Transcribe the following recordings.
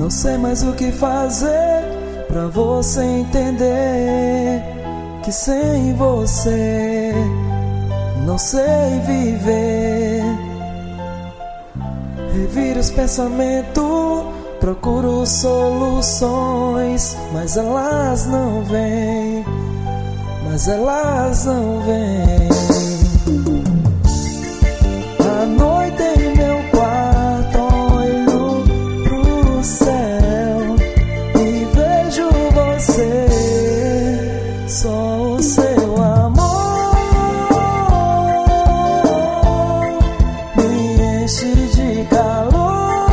Não sei mais o que fazer pra você entender que sem você não sei viver. Reviro os pensamentos, procuro soluções, mas elas não vêm, mas elas não vêm. À noite em meu quarto olho pro céu e vejo você, só o seu amor me enche de calor.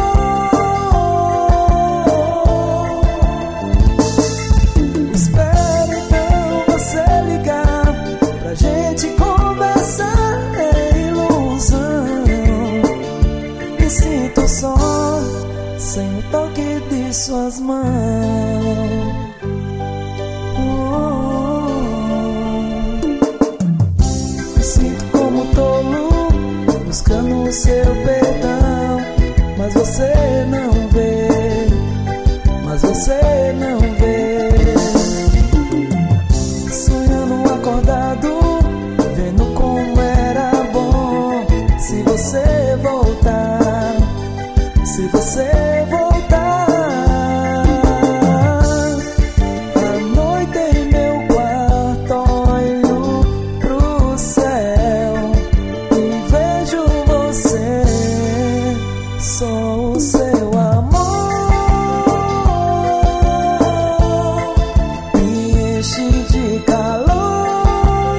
Espero então você ligar pra gente conversar, é ilusão. Me sinto só, sem o toque de suas mãos. Me sinto como tolo, buscando o seu perdão, mas você não vê, mas você não vê. Sonhando acordado, vendo como era bom se você voltar, se você voltar. À noite em meu quarto olho pro céu e vejo você, só o seu amor me enche de calor.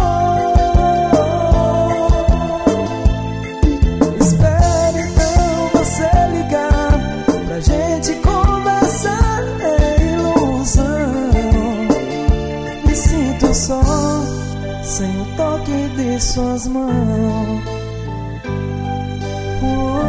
Espero então você ligar pra gente conversar, é ilusão. Me sinto só, sem o toque de suas mãos.